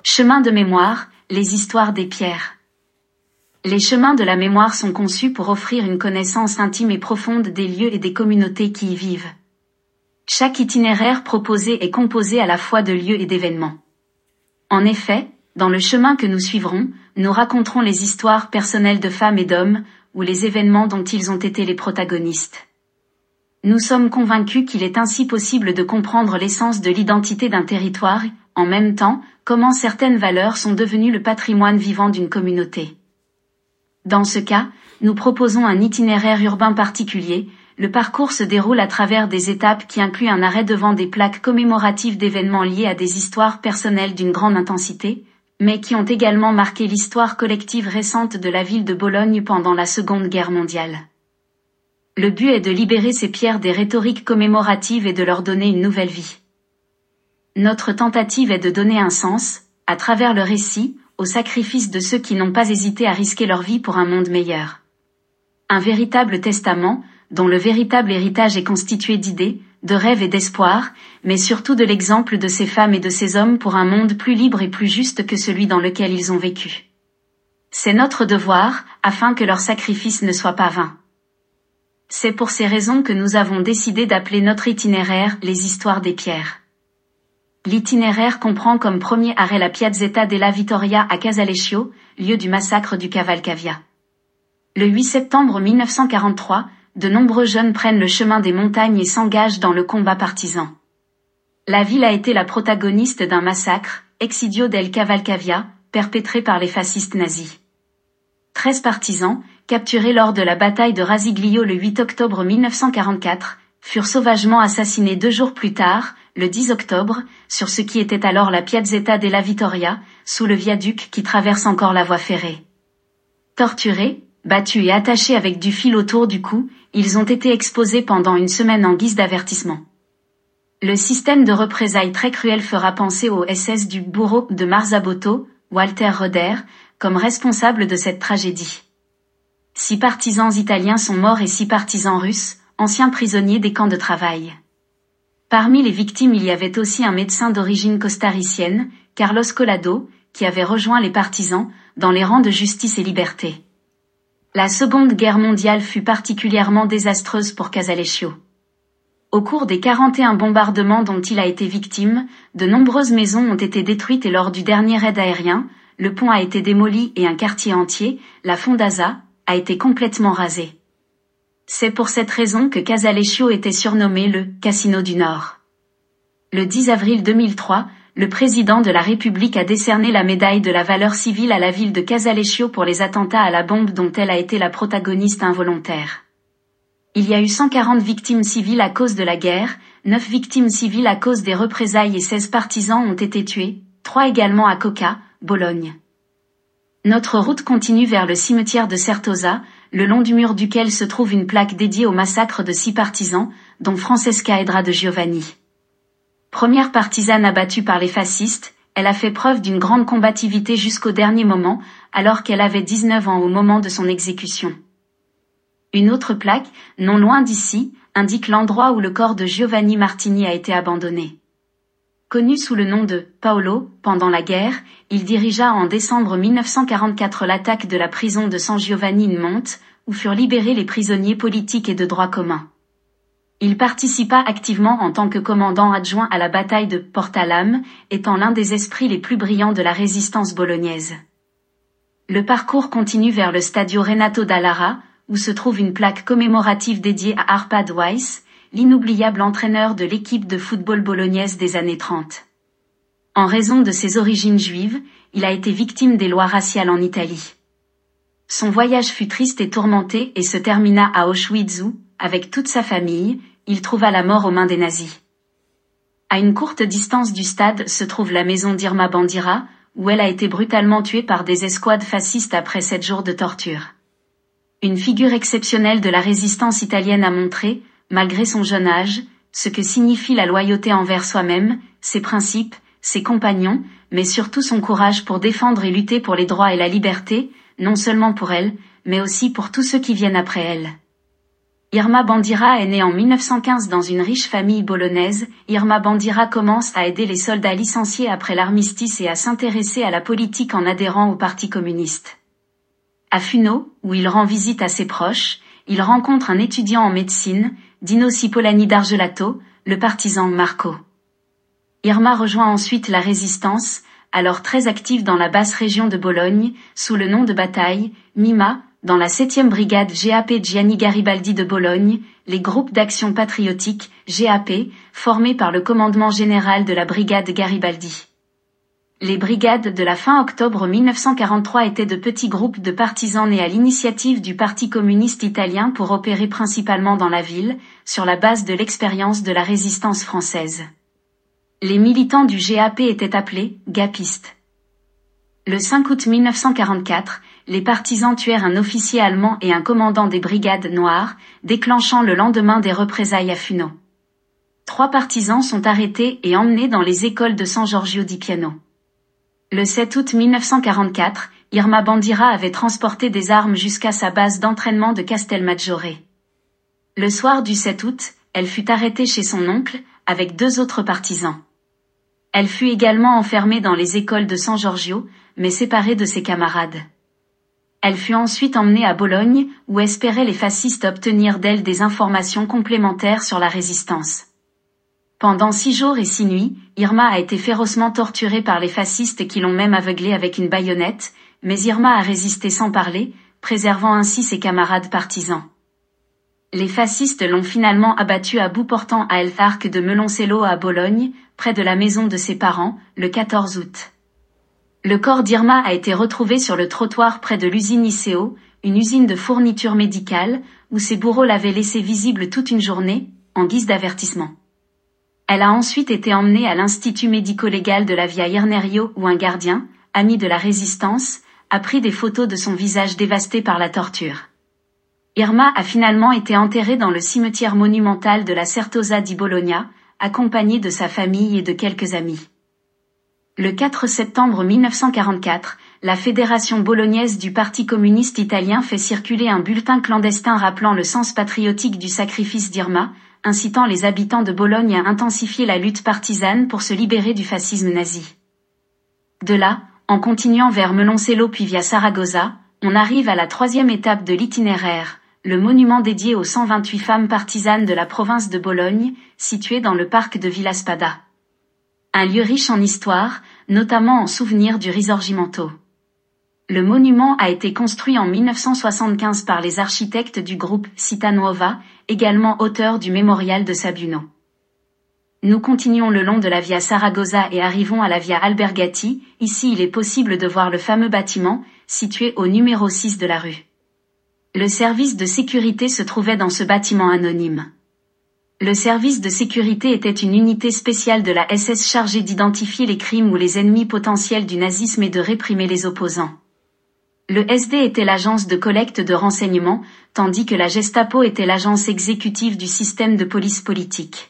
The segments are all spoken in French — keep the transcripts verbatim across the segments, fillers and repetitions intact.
Chemin de mémoire, les histoires des pierres. Les chemins de la mémoire sont conçus pour offrir une connaissance intime et profonde des lieux et des communautés qui y vivent. Chaque itinéraire proposé est composé à la fois de lieux et d'événements. En effet, dans le chemin que nous suivrons, nous raconterons les histoires personnelles de femmes et d'hommes, ou les événements dont ils ont été les protagonistes. Nous sommes convaincus qu'il est ainsi possible de comprendre l'essence de l'identité d'un territoire, en même temps, comment certaines valeurs sont devenues le patrimoine vivant d'une communauté. Dans ce cas, nous proposons un itinéraire urbain particulier. Le parcours se déroule à travers des étapes qui incluent un arrêt devant des plaques commémoratives d'événements liés à des histoires personnelles d'une grande intensité, mais qui ont également marqué l'histoire collective récente de la ville de Bologne pendant la Seconde Guerre mondiale. Le but est de libérer ces pierres des rhétoriques commémoratives et de leur donner une nouvelle vie. Notre tentative est de donner un sens, à travers le récit, au sacrifice de ceux qui n'ont pas hésité à risquer leur vie pour un monde meilleur. Un véritable testament, dont le véritable héritage est constitué d'idées, de rêves et d'espoir, mais surtout de l'exemple de ces femmes et de ces hommes pour un monde plus libre et plus juste que celui dans lequel ils ont vécu. C'est notre devoir, afin que leur sacrifice ne soit pas vain. C'est pour ces raisons que nous avons décidé d'appeler notre itinéraire « Les histoires des pierres ». L'itinéraire comprend comme premier arrêt la Piazzetta della Vittoria à Casalecchio, lieu du massacre du Cavalcavia. Le huit septembre mille neuf cent quarante-trois, de nombreux jeunes prennent le chemin des montagnes et s'engagent dans le combat partisan. La ville a été la protagoniste d'un massacre, Eccidio del Cavalcavia, perpétré par les fascistes nazis. Treize partisans, capturés lors de la bataille de Rasiglio le huit octobre mille neuf cent quarante-quatre, furent sauvagement assassinés deux jours plus tard, le dix octobre, sur ce qui était alors la Piazzetta della Vittoria, sous le viaduc qui traverse encore la voie ferrée. Torturés, battus et attachés avec du fil autour du cou, ils ont été exposés pendant une semaine en guise d'avertissement. Le système de représailles très cruel fera penser au S S du bourreau de Marzabotto, Walter Roeder, comme responsable de cette tragédie. Six partisans italiens sont morts et six partisans russes, anciens prisonniers des camps de travail. Parmi les victimes il y avait aussi un médecin d'origine costaricienne, Carlos Collado, qui avait rejoint les partisans, dans les rangs de Justice et Liberté. La Seconde Guerre mondiale fut particulièrement désastreuse pour Casalecchio. Au cours des quarante et un bombardements dont il a été victime, de nombreuses maisons ont été détruites et lors du dernier raid aérien, le pont a été démoli et un quartier entier, la Fondaza, a été complètement rasé. C'est pour cette raison que Casalecchio était surnommé le « Casino du Nord ». Le dix avril deux mille trois, le président de la République a décerné la médaille de la valeur civile à la ville de Casalecchio pour les attentats à la bombe dont elle a été la protagoniste involontaire. Il y a eu cent quarante victimes civiles à cause de la guerre, neuf victimes civiles à cause des représailles et seize partisans ont été tués, trois également à Coca, Bologne. Notre route continue vers le cimetière de Certosa, le long du mur duquel se trouve une plaque dédiée au massacre de six partisans, dont Francesca Edra de Giovanni. Première partisane abattue par les fascistes, elle a fait preuve d'une grande combativité jusqu'au dernier moment, alors qu'elle avait dix-neuf ans au moment de son exécution. Une autre plaque, non loin d'ici, indique l'endroit où le corps de Giovanni Martini a été abandonné. Connu sous le nom de Paolo, pendant la guerre, il dirigea en décembre mille neuf cent quarante-quatre l'attaque de la prison de San Giovanni in Monte, où furent libérés les prisonniers politiques et de droit commun. Il participa activement en tant que commandant adjoint à la bataille de Porta Lame, étant l'un des esprits les plus brillants de la résistance bolognaise. Le parcours continue vers le Stadio Renato Dallara, où se trouve une plaque commémorative dédiée à Arpad Weiss, l'inoubliable entraîneur de l'équipe de football bolognaise des années trente. En raison de ses origines juives, il a été victime des lois raciales en Italie. Son voyage fut triste et tourmenté et se termina à Auschwitz où, avec toute sa famille, il trouva la mort aux mains des nazis. À une courte distance du stade se trouve la maison d'Irma Bandira, où elle a été brutalement tuée par des escouades fascistes après sept jours de torture. Une figure exceptionnelle de la résistance italienne a montré, malgré son jeune âge, ce que signifie la loyauté envers soi-même, ses principes, ses compagnons, mais surtout son courage pour défendre et lutter pour les droits et la liberté, non seulement pour elle, mais aussi pour tous ceux qui viennent après elle. Irma Bandira est née en mille neuf cent quinze dans une riche famille bolognaise. Irma Bandira commence à aider les soldats licenciés après l'armistice et à s'intéresser à la politique en adhérant au Parti communiste. À Funo, où il rend visite à ses proches, il rencontre un étudiant en médecine, Dino Cipollani d'Argelato, le partisan Marco. Irma rejoint ensuite la résistance, alors très active dans la basse région de Bologne, sous le nom de bataille, Mima, dans la septième brigade G A P Gianni Garibaldi de Bologne, les groupes d'action patriotique, G A P, formés par le commandement général de la brigade Garibaldi. Les brigades de la fin octobre mille neuf cent quarante-trois étaient de petits groupes de partisans nés à l'initiative du Parti communiste italien pour opérer principalement dans la ville, sur la base de l'expérience de la résistance française. Les militants du G A P étaient appelés « gapistes ». Le cinq août mille neuf cent quarante-quatre, les partisans tuèrent un officier allemand et un commandant des brigades noires, déclenchant le lendemain des représailles à Funo. Trois partisans sont arrêtés et emmenés dans les écoles de San Giorgio di Piano. Le sept août mille neuf cent quarante-quatre, Irma Bandira avait transporté des armes jusqu'à sa base d'entraînement de Castelmaggiore. Le soir du sept août, elle fut arrêtée chez son oncle, avec deux autres partisans. Elle fut également enfermée dans les écoles de San Giorgio, mais séparée de ses camarades. Elle fut ensuite emmenée à Bologne, où espéraient les fascistes obtenir d'elle des informations complémentaires sur la résistance. Pendant six jours et six nuits, Irma a été férocement torturée par les fascistes qui l'ont même aveuglée avec une baïonnette, mais Irma a résisté sans parler, préservant ainsi ses camarades partisans. Les fascistes l'ont finalement abattue à bout portant à El Arc de Meloncello à Bologne, près de la maison de ses parents, le quatorze août. Le corps d'Irma a été retrouvé sur le trottoir près de l'usine Iseo, une usine de fourniture médicale, où ses bourreaux l'avaient laissée visible toute une journée, en guise d'avertissement. Elle a ensuite été emmenée à l'Institut médico-légal de la Via Irnerio où un gardien, ami de la résistance, a pris des photos de son visage dévasté par la torture. Irma a finalement été enterrée dans le cimetière monumental de la Certosa di Bologna, accompagnée de sa famille et de quelques amis. Le quatre septembre mille neuf cent quarante-quatre, la Fédération bolognaise du Parti communiste italien fait circuler un bulletin clandestin rappelant le sens patriotique du sacrifice d'Irma, incitant les habitants de Bologne à intensifier la lutte partisane pour se libérer du fascisme nazi. De là, en continuant vers Meloncello puis via Saragossa, on arrive à la troisième étape de l'itinéraire, le monument dédié aux cent vingt-huit femmes partisanes de la province de Bologne, situé dans le parc de Villaspada. Un lieu riche en histoire, notamment en souvenir du Risorgimento. Le monument a été construit en mille neuf cent soixante-quinze par les architectes du groupe Città Nuova, également auteurs du mémorial de Sabuno. Nous continuons le long de la Via Saragossa et arrivons à la Via Albergati. Ici il est possible de voir le fameux bâtiment, situé au numéro six de la rue. Le service de sécurité se trouvait dans ce bâtiment anonyme. Le service de sécurité était une unité spéciale de la S S chargée d'identifier les crimes ou les ennemis potentiels du nazisme et de réprimer les opposants. Le S D était l'agence de collecte de renseignements, tandis que la Gestapo était l'agence exécutive du système de police politique.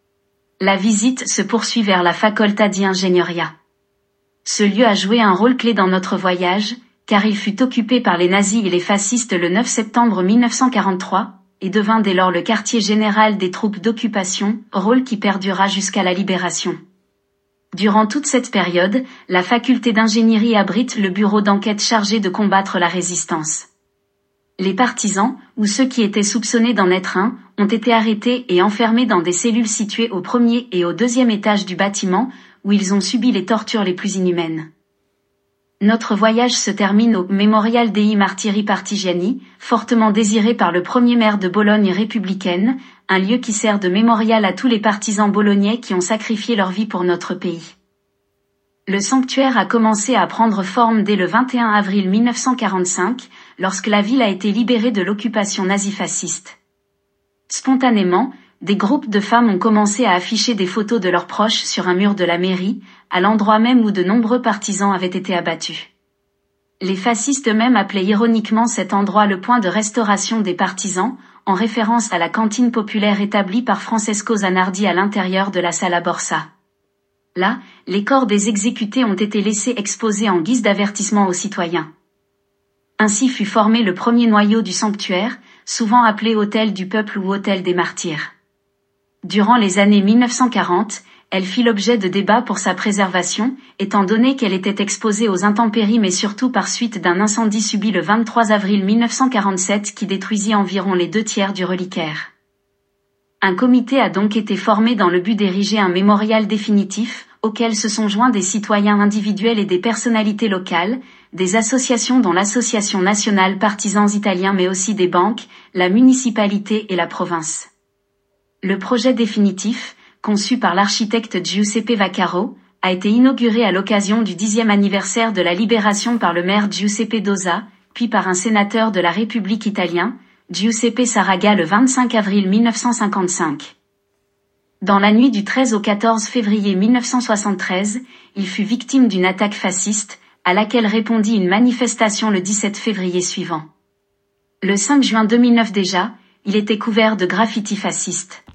La visite se poursuit vers la Facoltà di Ingegneria. Ce lieu a joué un rôle clé dans notre voyage, car il fut occupé par les nazis et les fascistes le neuf septembre mille neuf cent quarante-trois, et devint dès lors le quartier général des troupes d'occupation, rôle qui perdura jusqu'à la libération. Durant toute cette période, la faculté d'ingénierie abrite le bureau d'enquête chargé de combattre la résistance. Les partisans, ou ceux qui étaient soupçonnés d'en être un, ont été arrêtés et enfermés dans des cellules situées au premier et au deuxième étage du bâtiment, où ils ont subi les tortures les plus inhumaines. Notre voyage se termine au Memorial dei Martiri Partigiani, fortement désiré par le premier maire de Bologne républicaine, un lieu qui sert de mémorial à tous les partisans bolognais qui ont sacrifié leur vie pour notre pays. Le sanctuaire a commencé à prendre forme dès le vingt et un avril mille neuf cent quarante-cinq, lorsque la ville a été libérée de l'occupation nazifasciste. Spontanément, des groupes de femmes ont commencé à afficher des photos de leurs proches sur un mur de la mairie, à l'endroit même où de nombreux partisans avaient été abattus. Les fascistes eux-mêmes appelaient ironiquement cet endroit le point de restauration des partisans, en référence à la cantine populaire établie par Francesco Zanardi à l'intérieur de la Sala Borsa. Là, les corps des exécutés ont été laissés exposés en guise d'avertissement aux citoyens. Ainsi fut formé le premier noyau du sanctuaire, souvent appelé Hôtel du Peuple ou Hôtel des Martyrs. Durant les années mille neuf cent quarante, elle fit l'objet de débats pour sa préservation, étant donné qu'elle était exposée aux intempéries mais surtout par suite d'un incendie subi le vingt-trois avril mille neuf cent quarante-sept qui détruisit environ les deux tiers du reliquaire. Un comité a donc été formé dans le but d'ériger un mémorial définitif, auquel se sont joints des citoyens individuels et des personnalités locales, des associations dont l'Association nationale Partisans italiens mais aussi des banques, la municipalité et la province. Le projet définitif, conçu par l'architecte Giuseppe Vaccaro, a été inauguré à l'occasion du dixième anniversaire de la libération par le maire Giuseppe Dosa, puis par un sénateur de la République italien, Giuseppe Saraga le vingt-cinq avril mille neuf cent cinquante-cinq. Dans la nuit du treize au quatorze février mille neuf cent soixante-treize, il fut victime d'une attaque fasciste, à laquelle répondit une manifestation le dix-sept février suivant. Le cinq juin deux mille neuf déjà, il était couvert de graffitis fascistes.